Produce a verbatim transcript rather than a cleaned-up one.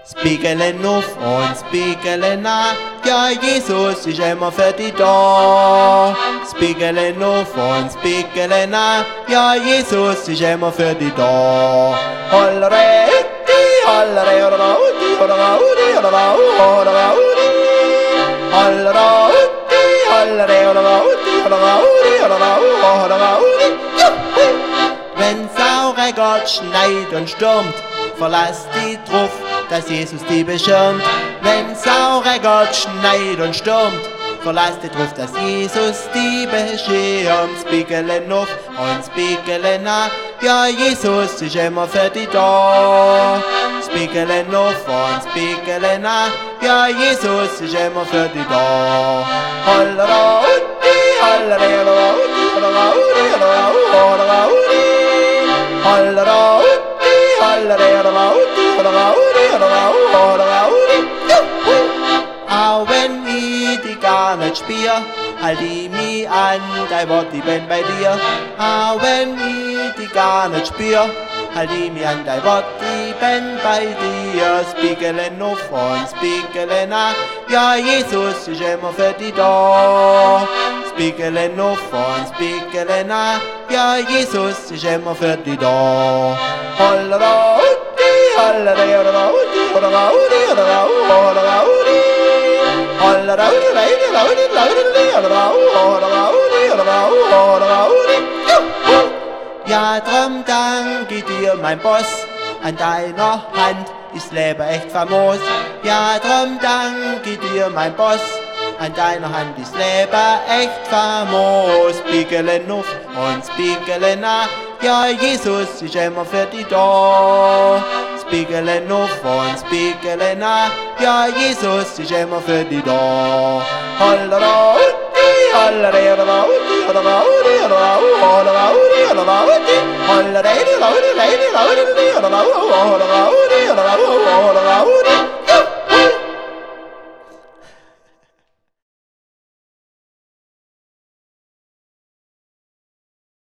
Spiegelen auf und spiegelen nach, ja, Jesus ist immer für dich da. Spiegelen auf und spiegelen nach, ja, Jesus ist immer für dich da. Hollere, utti, hollere, hollere, utti, hollere, utti, hollere, hollere, utti. Hollere, utti, hollere, hollere, utti, hollere, utti, hollere, hollere, utti. Juhu! Wenn saure Gott schneit und stürmt, verlass die drauf, dass Jesus die beschirmt. Wenn saure Gott schneit und stürmt, verlass dich drauf, dass Jesus die beschirmt. Spiegelen auf und spiegelen nach, ja, Jesus ist immer für dich da. Spiegelen auf und spiegelen nach, ja, Jesus ist immer für dich da. Hollera, utti, hollera, utti, hollera, utti, hollera, hollera, utti. Hollera, utti, hollera, utti, hollera, utti, hollera, hollera, utti. Juhu! Auch wenn ich dich gar nicht spür, halt ich mich an, dein Wort, ich bin bei dir. Auch wenn ich dich gar nicht spür, halt ich mich an, dein Wort, ich bin bei dir. Spiegelen auf und spiegelen nach, ja, Jesus ist immer für dich da. Spiegelen auf und spiegelen nach, ja, Jesus ist immer für dich da. Hollera, utti, hollera, hollera, utti, hollera, utti, hollera, hollera, utti. Hollera, utti, hollera, utti, hollera, hollera, utti, hollera, hollera, utti. Juhu! Ja, drum dank ich dir, mein Boss, an deiner Hand ist Leben echt famos. Ja, drum dank ich dir, mein Boss, an deiner Hand ist Leben echt famos. Spiegelen auf und spiegelen nach, ja, Jesus ist immer für dich da. Spiegelen auf und spiegelen nach, ja, Jesus ist immer für dich da. Hollera, utti, hollera, hollera, utti, hollera, utti, hollera, hollera, utti, hollera, utti. Hollera, hollera, hollera, hollera, hollera, hollera, utti.